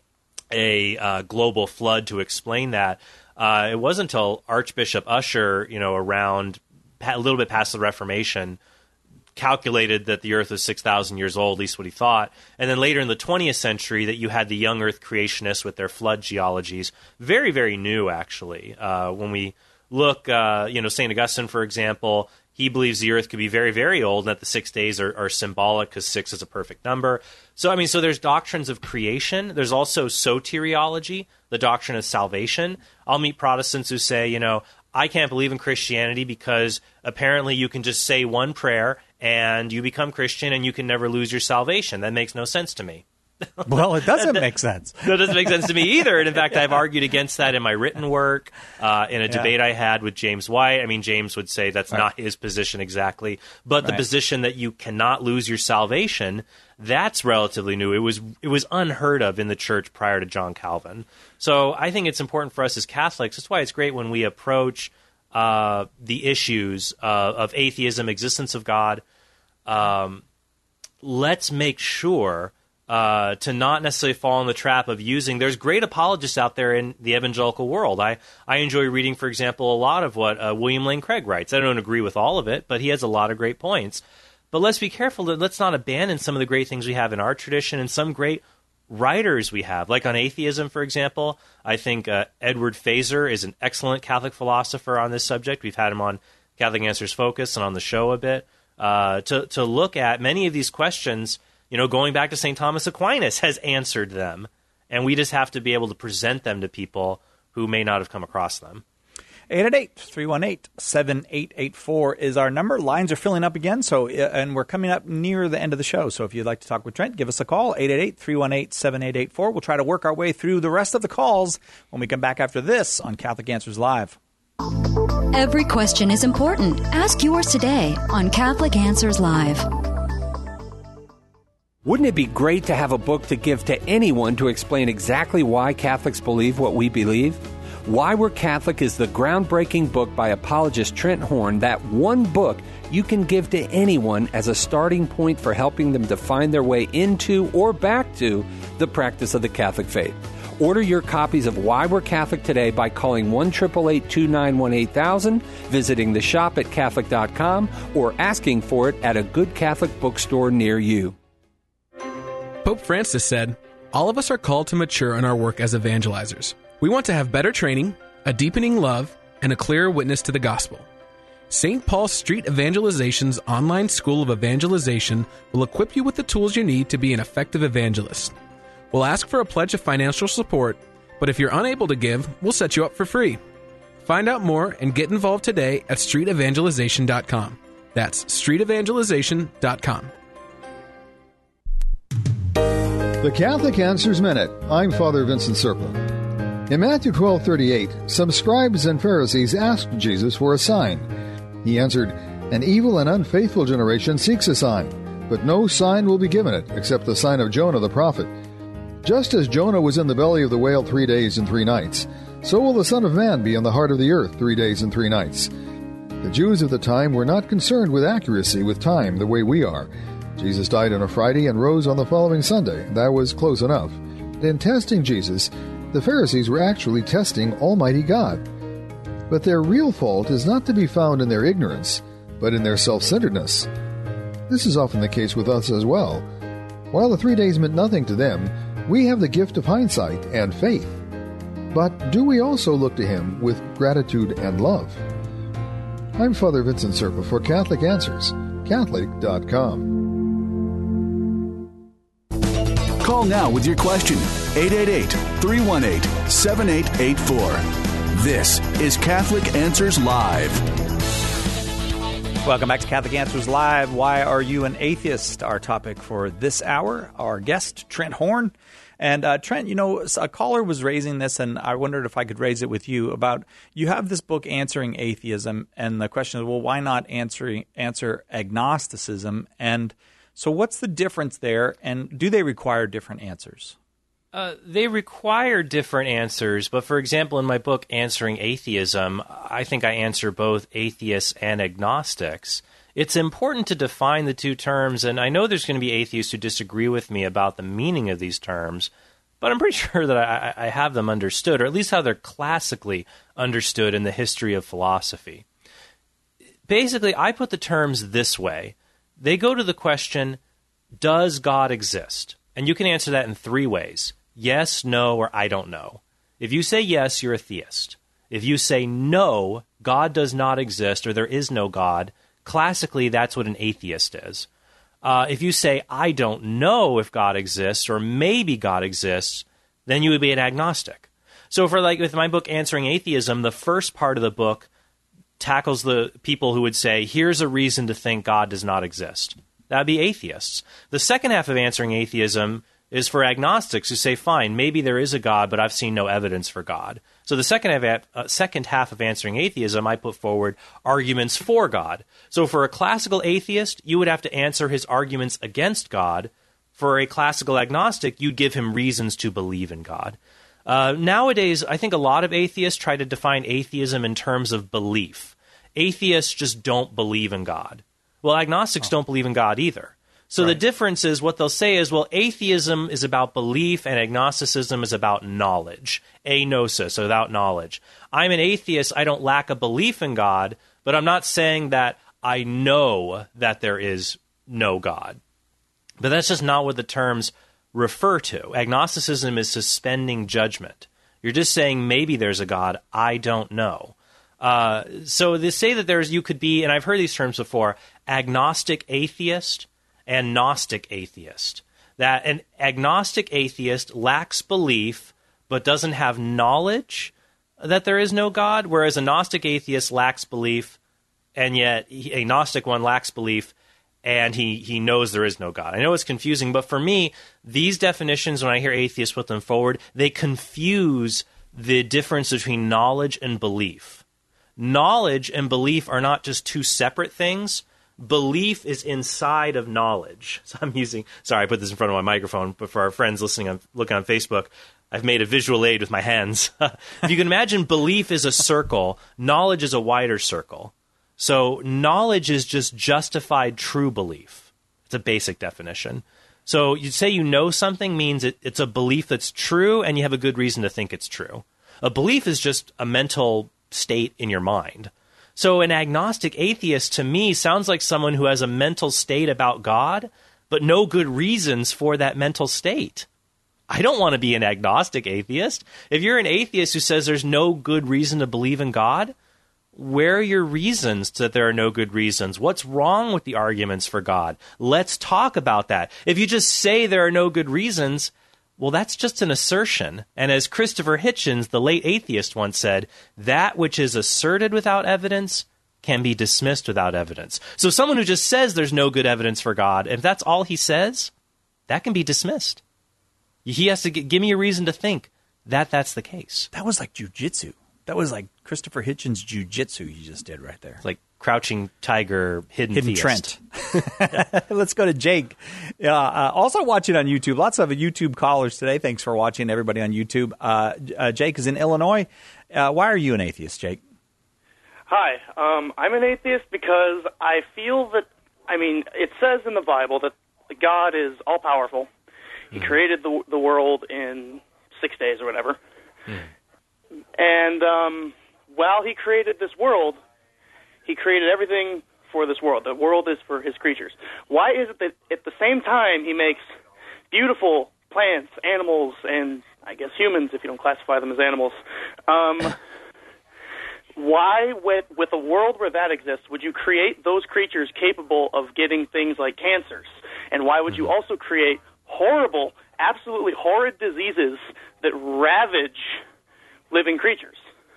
a uh, global flood to explain that. Uh, it wasn't until Archbishop Usher, you know, around a little bit past the Reformation, calculated that the Earth was six thousand years old, at least what he thought. And then later in the twentieth century that you had the young Earth creationists with their flood geologies. Very, very new, actually. Uh, when we look, uh, you know, Saint Augustine, for example, he believes the Earth could be very, very old and that the six days are, are symbolic because six is a perfect number. So, I mean, so there's doctrines of creation. There's also soteriology, the doctrine of salvation. I'll meet Protestants who say, you know, I can't believe in Christianity because apparently you can just say one prayer and you become Christian and you can never lose your salvation. That makes no sense to me. Well, it doesn't make sense. That doesn't make sense to me either. And in fact, I've argued against that in my written work, uh, in a yeah. debate I had with James White. I mean, James would say that's right. not his position exactly. But right. the position that you cannot lose your salvation, that's relatively new. It was it was unheard of in the church prior to John Calvin. So I think it's important for us as Catholics. That's why it's great when we approach uh, the issues uh, of atheism, existence of God. Um, let's make sure Uh, to not necessarily fall in the trap of using. There's great apologists out there in the evangelical world. I, I enjoy reading, for example, a lot of what uh, William Lane Craig writes. I don't agree with all of it, but he has a lot of great points. But let's be careful that let's not abandon some of the great things we have in our tradition and some great writers we have. Like on atheism, for example, I think uh, Edward Feser is an excellent Catholic philosopher on this subject. We've had him on Catholic Answers Focus and on the show a bit. Uh, to, to look at many of these questions. You know, going back to Saint Thomas Aquinas has answered them, and we just have to be able to present them to people who may not have come across them. eight eight eight, three one eight, seven eight eight four is our number. Lines are filling up again, so and we're coming up near the end of the show. So if you'd like to talk with Trent, give us a call, eight eight eight, three one eight, seven eight eight four. We'll try to work our way through the rest of the calls when we come back after this on Catholic Answers Live. Every question is important. Ask yours today on Catholic Answers Live. Wouldn't it be great to have a book to give to anyone to explain exactly why Catholics believe what we believe? Why We're Catholic is the groundbreaking book by apologist Trent Horn, that one book you can give to anyone as a starting point for helping them to find their way into or back to the practice of the Catholic faith. Order your copies of Why We're Catholic today by calling one eight eight eight, two nine one, eight thousand, visiting the shop at Catholic dot com, or asking for it at a good Catholic bookstore near you. Pope Francis said, all of us are called to mature in our work as evangelizers. We want to have better training, a deepening love, and a clearer witness to the gospel. Saint Paul Street Evangelization's online school of evangelization will equip you with the tools you need to be an effective evangelist. We'll ask for a pledge of financial support, but if you're unable to give, we'll set you up for free. Find out more and get involved today at street evangelization dot com. That's street evangelization dot com. The Catholic Answers Minute. I'm Father Vincent Serpa. In Matthew twelve thirty-eight, some scribes and Pharisees asked Jesus for a sign. He answered, "An evil and unfaithful generation seeks a sign, but no sign will be given it except the sign of Jonah the prophet. Just as Jonah was in the belly of the whale three days and three nights, so will the Son of Man be in the heart of the earth three days and three nights." The Jews of the time were not concerned with accuracy with time the way we are. Jesus died on a Friday and rose on the following Sunday. That was close enough. In testing Jesus, the Pharisees were actually testing Almighty God. But their real fault is not to be found in their ignorance, but in their self-centeredness. This is often the case with us as well. While the three days meant nothing to them, we have the gift of hindsight and faith. But do we also look to Him with gratitude and love? I'm Father Vincent Serpa for Catholic Answers, Catholic dot com. Call now with your question, eight eight eight, three one eight, seven eight eight four. This is Catholic Answers Live. Welcome back to Catholic Answers Live. Why are you an atheist? Our topic for this hour. Our guest, Trent Horn. And uh, Trent, you know, a caller was raising this, and I wondered if I could raise it with you about, you have this book, Answering Atheism, and the question is, well, why not answer, answer agnosticism? And so what's the difference there, and do they require different answers? Uh, they require different answers, but for example, in my book, Answering Atheism, I think I answer both atheists and agnostics. It's important to define the two terms, and I know there's going to be atheists who disagree with me about the meaning of these terms, but I'm pretty sure that I, I have them understood, or at least how they're classically understood in the history of philosophy. Basically, I put the terms this way. They go to the question, does God exist? And you can answer that in three ways. Yes, no, or I don't know. If you say yes, you're a theist. If you say no, God does not exist, or there is no God, classically, that's what an atheist is. Uh, if you say, I don't know if God exists, or maybe God exists, then you would be an agnostic. So for like with my book, Answering Atheism, the first part of the book tackles the people who would say, here's a reason to think God does not exist. That would be atheists. The second half of Answering Atheism is for agnostics who say, fine, maybe there is a God, but I've seen no evidence for God. So the second half, uh, second half of Answering Atheism, I put forward arguments for God. So for a classical atheist, you would have to answer his arguments against God. For a classical agnostic, you'd give him reasons to believe in God. Uh, nowadays, I think a lot of atheists try to define atheism in terms of belief. Atheists just don't believe in God. Well, agnostics oh. don't believe in God either. So right. The difference is what they'll say is, well, atheism is about belief and agnosticism is about knowledge. Agnosis, without knowledge. I'm an atheist. I don't lack a belief in God, but I'm not saying that I know that there is no God. But that's just not what the terms refer to. Agnosticism is suspending judgment. You're just saying maybe there's a God. I don't know. Uh, so they say that there's, you could be, and I've heard these terms before, agnostic atheist and Gnostic atheist. That an agnostic atheist lacks belief but doesn't have knowledge that there is no God, whereas a Gnostic atheist lacks belief, and yet a Gnostic one lacks belief, and he, he knows there is no God. I know it's confusing, but for me, these definitions, when I hear atheists put them forward, they confuse the difference between knowledge and belief. Knowledge and belief are not just two separate things. Belief is inside of knowledge. So I'm using, sorry, I put this in front of my microphone, but for our friends listening on, looking on Facebook, I've made a visual aid with my hands. If you can imagine, belief is a circle, knowledge is a wider circle. So knowledge is just justified true belief. It's a basic definition. So you'd say you know something means it, it's a belief that's true and you have a good reason to think it's true. A belief is just a mental state in your mind. So an agnostic atheist to me sounds like someone who has a mental state about God, but no good reasons for that mental state. I don't want to be an agnostic atheist. If you're an atheist who says there's no good reason to believe in God, where are your reasons that there are no good reasons? What's wrong with the arguments for God? Let's talk about that. If you just say there are no good reasons, well, that's just an assertion. And as Christopher Hitchens, the late atheist, once said, that which is asserted without evidence can be dismissed without evidence. So someone who just says there's no good evidence for God, if that's all he says, that can be dismissed. He has to g- give me a reason to think that that's the case. That was like jujitsu. That was like Christopher Hitchens' jujitsu you just did right there. Like Crouching Tiger, Hidden, Hidden Theist. Trent. Let's go to Jake. Uh, uh, also watching on YouTube. Lots of YouTube callers today. Thanks for watching, everybody on YouTube. Uh, uh, Jake is in Illinois. Uh, why are you an atheist, Jake? Hi. Um, I'm an atheist because I feel that, I mean, it says in the Bible that God is all-powerful. He mm. created the, the world in six days or whatever. Mm. And um, while he created this world, he created everything for this world. The world is for his creatures. Why is it that at the same time he makes beautiful plants, animals, and I guess humans, if you don't classify them as animals, um, why, with, with a world where that exists, would you create those creatures capable of getting things like cancers? And why would you also create horrible, absolutely horrid diseases that ravage living creatures?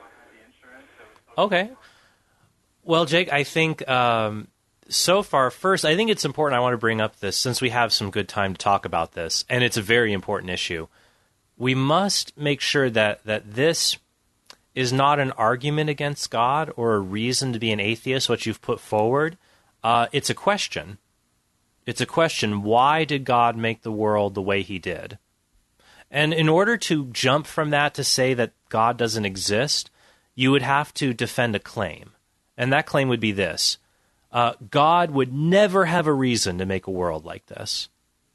Okay. Well, Jake, I think um, so far, first, I think it's important. I want to bring up this since we have some good time to talk about this, and it's a very important issue. We must make sure that, that this is not an argument against God or a reason to be an atheist, what you've put forward. Uh, it's a question. It's a question. Why did God make the world the way he did? And in order to jump from that to say that God doesn't exist, you would have to defend a claim. And that claim would be this. Uh, God would never have a reason to make a world like this.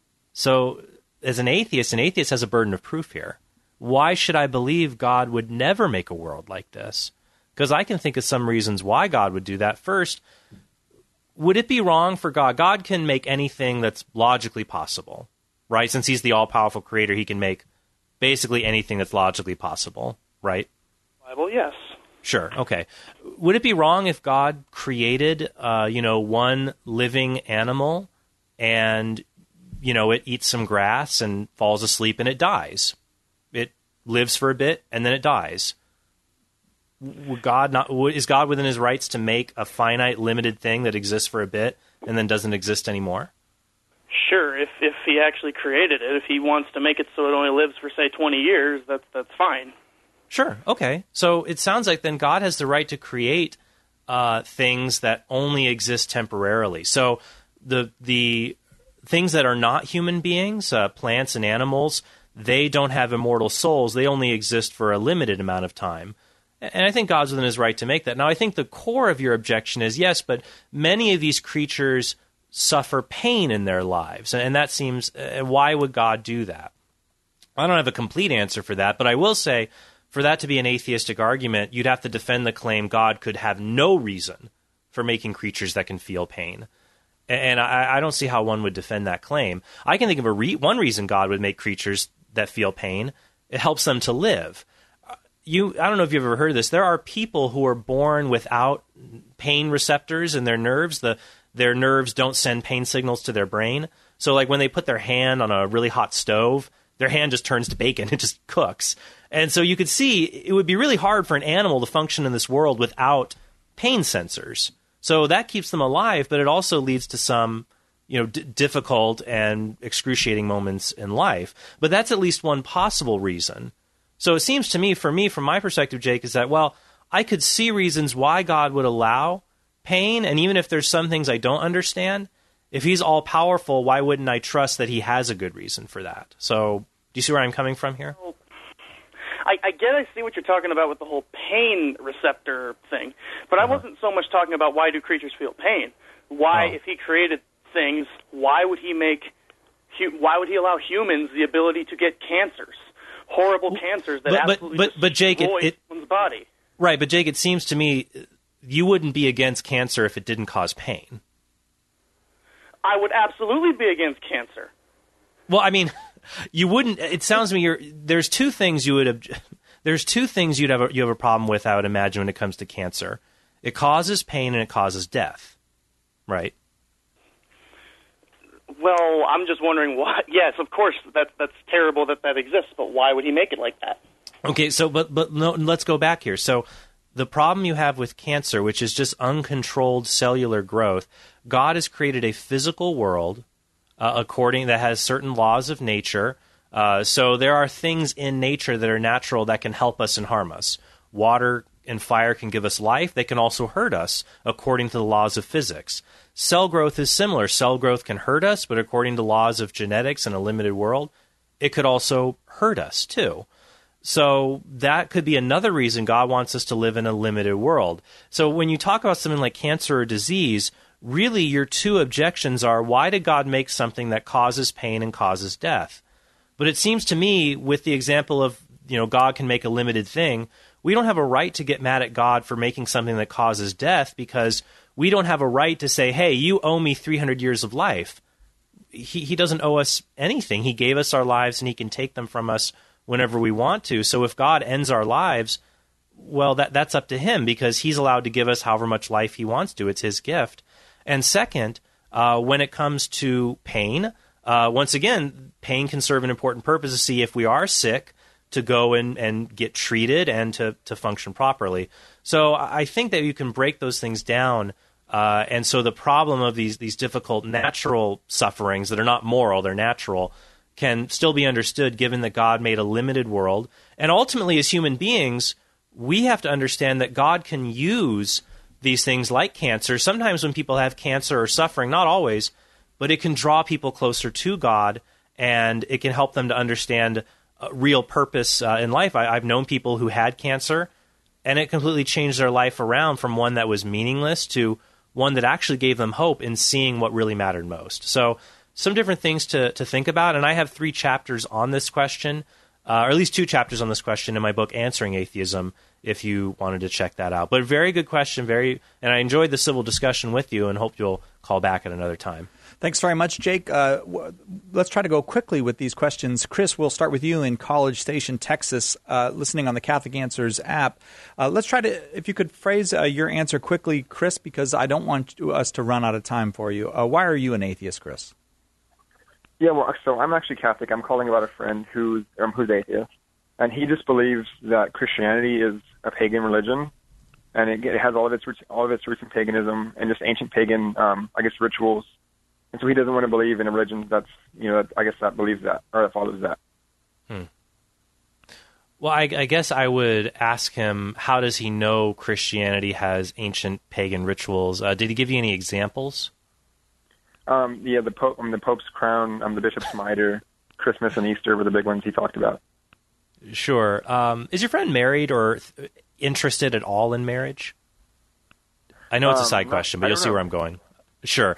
So as an atheist, an atheist has a burden of proof here. Why should I believe God would never make a world like this? Because I can think of some reasons why God would do that. First, would it be wrong for God? God can make anything that's logically possible, right? Since he's the all-powerful creator, he can make basically anything that's logically possible, right? Bible, yes. Sure, okay. Would it be wrong if God created, uh, you know, one living animal and, you know, it eats some grass and falls asleep and it dies? It lives for a bit and then it dies. Would God not? Is God within his rights to make a finite, limited thing that exists for a bit and then doesn't exist anymore? Sure, if if he actually created it, if he wants to make it so it only lives for, say, twenty years, that's that's fine. Sure, okay. So it sounds like then God has the right to create uh, things that only exist temporarily. So the the things that are not human beings, uh, plants and animals, they don't have immortal souls. They only exist for a limited amount of time. And I think God's within his right to make that. Now, I think the core of your objection is, yes, but many of these creatures suffer pain in their lives. And that seems, uh, why would God do that? I don't have a complete answer for that, but I will say, for that to be an atheistic argument, you'd have to defend the claim God could have no reason for making creatures that can feel pain. And I, I don't see how one would defend that claim. I can think of a re- one reason God would make creatures that feel pain. It helps them to live. You, I don't know if you've ever heard of this. There are people who are born without pain receptors in their nerves. The Their nerves don't send pain signals to their brain. So like when they put their hand on a really hot stove, their hand just turns to bacon. It just cooks. And so you could see it would be really hard for an animal to function in this world without pain sensors. So that keeps them alive, but it also leads to some, you know, d- difficult and excruciating moments in life. But that's at least one possible reason. So it seems to me, for me, from my perspective, Jake, is that, well, I could see reasons why God would allow pain, and even if there's some things I don't understand, if he's all-powerful, why wouldn't I trust that he has a good reason for that? So do you see where I'm coming from here? I, I get I see what you're talking about with the whole pain receptor thing, but uh-huh. I wasn't so much talking about why do creatures feel pain. Why, oh. if he created things, why would he make, why would he allow humans the ability to get cancers? Horrible cancers that but, absolutely but, but, but Jake, destroy it, it, one's body. Right, but Jake, it seems to me you wouldn't be against cancer if it didn't cause pain. I would absolutely be against cancer. Well, I mean, you wouldn't. It sounds to me you're, there's two things you would. There's two things you'd have a, you have a problem with. I would imagine when it comes to cancer, it causes pain and it causes death. Right. Well, I'm just wondering why. Yes, of course, that's that's terrible that that exists. But why would he make it like that? Okay, so but but no, let's go back here. So the problem you have with cancer, which is just uncontrolled cellular growth, God has created a physical world uh, according that has certain laws of nature. Uh, so there are things in nature that are natural that can help us and harm us. Water and fire can give us life. They can also hurt us, according to the laws of physics. Cell growth is similar. Cell growth can hurt us, but according to laws of genetics in a limited world, it could also hurt us, too. So that could be another reason God wants us to live in a limited world. So when you talk about something like cancer or disease, really your two objections are, why did God make something that causes pain and causes death? But it seems to me, with the example of, you know, God can make a limited thing, we don't have a right to get mad at God for making something that causes death, because we don't have a right to say, hey, you owe me three hundred years of life. He, he doesn't owe us anything. He gave us our lives, and he can take them from us whenever we want to. So if God ends our lives, well, that that's up to him, because he's allowed to give us however much life he wants to. It's his gift. And second, uh, when it comes to pain, uh, once again, pain can serve an important purpose to see if we are sick, to go and, and get treated and to, to function properly. So I think that you can break those things down. Uh, and so the problem of these these difficult natural sufferings that are not moral, they're natural, can still be understood given that God made a limited world. And ultimately, as human beings, we have to understand that God can use these things like cancer. Sometimes when people have cancer or suffering, not always, but it can draw people closer to God, and it can help them to understand a real purpose uh, in life. I, I've known people who had cancer, and it completely changed their life around from one that was meaningless to one that actually gave them hope in seeing what really mattered most. So some different things to, to think about, and I have three chapters on this question, uh, or at least two chapters on this question in my book, Answering Atheism, if you wanted to check that out. But very good question, very, and I enjoyed the civil discussion with you, and hope you'll call back at another time. Thanks very much, Jake. Uh, w- let's try to go quickly with these questions. Chris, we'll start with you in College Station, Texas, uh, listening on the Catholic Answers app. Uh, let's try to, if you could phrase uh, your answer quickly, Chris, because I don't want us to run out of time for you. Uh, why are you an atheist, Chris? Yeah, well, so I'm actually Catholic. I'm calling about a friend who's um, who's atheist, and he just believes that Christianity is a pagan religion, and it, it has all of its roots, all of its roots in paganism and just ancient pagan, um, I guess, rituals. And so he doesn't want to believe in a religion that's, you know, I guess that believes that, or that follows that. Hmm. Well, I, I guess I would ask him, how does he know Christianity has ancient pagan rituals? Uh, did he give you any examples? Um, yeah, the Pope, um, the Pope's crown, um, the Bishop's mitre, Christmas and Easter were the big ones he talked about. Sure. Um, is your friend married or th- interested at all in marriage? I know it's a side um, question, but you'll see know. where I'm going. Sure.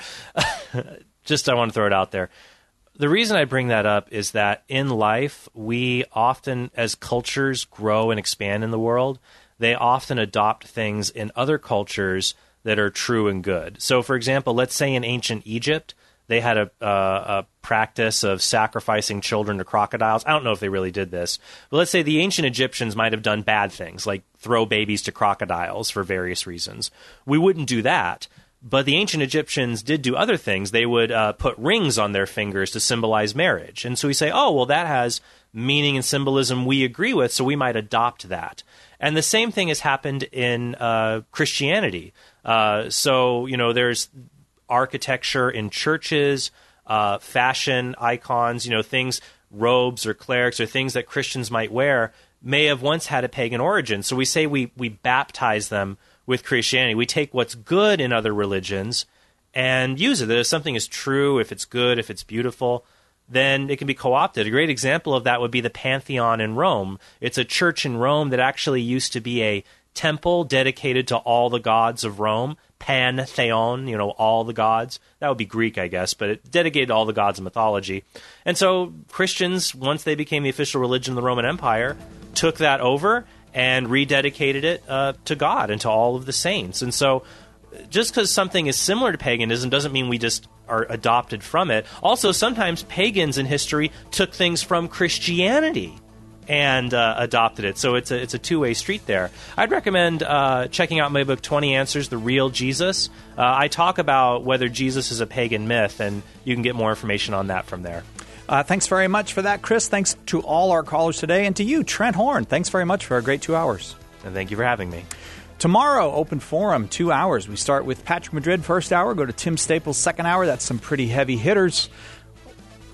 Just I want to throw it out there. The reason I bring that up is that in life, we often, as cultures grow and expand in the world, they often adopt things in other cultures that are true and good. So, for example, let's say in ancient Egypt, they had a, uh, a practice of sacrificing children to crocodiles. I don't know if they really did this, but let's say the ancient Egyptians might have done bad things, like throw babies to crocodiles for various reasons. We wouldn't do that. But the ancient Egyptians did do other things. They would uh, put rings on their fingers to symbolize marriage. And so we say, oh, well, that has meaning and symbolism we agree with, so we might adopt that. And the same thing has happened in uh, Christianity. Uh, so, you know, there's architecture in churches, uh, fashion icons, you know, things, robes or clerics or things that Christians might wear may have once had a pagan origin. So we say we, we baptize them with Christianity. We take what's good in other religions and use it. That if something is true, if it's good, if it's beautiful, then it can be co-opted. A great example of that would be the Pantheon in Rome. It's a church in Rome that actually used to be a temple dedicated to all the gods of Rome. Pantheon, you know, all the gods. That would be Greek, I guess, but it dedicated to all the gods of mythology. And so Christians, once they became the official religion of the Roman Empire, took that over and rededicated it uh, to God and to all of the saints. And so just because something is similar to paganism doesn't mean we just are adopted from it. Also, sometimes pagans in history took things from Christianity and uh, adopted it. So it's a, it's a two-way street there. I'd recommend uh, checking out my book, twenty Answers, The Real Jesus. Uh, I talk about whether Jesus is a pagan myth, and you can get more information on that from there. Uh, thanks very much for that, Chris. Thanks to all our callers today. And to you, Trent Horn. Thanks very much for a great two hours. And thank you for having me. Tomorrow, open forum, two hours. We start with Patrick Madrid, first hour. Go to Tim Staples, second hour. That's some pretty heavy hitters.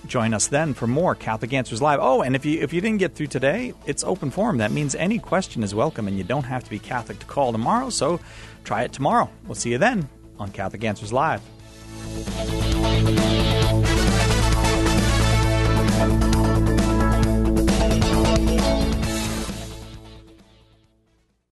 Join us then for more Catholic Answers Live. Oh, and if you if you didn't get through today, it's open forum. That means any question is welcome, and you don't have to be Catholic to call tomorrow, so try it tomorrow. We'll see you then on Catholic Answers Live.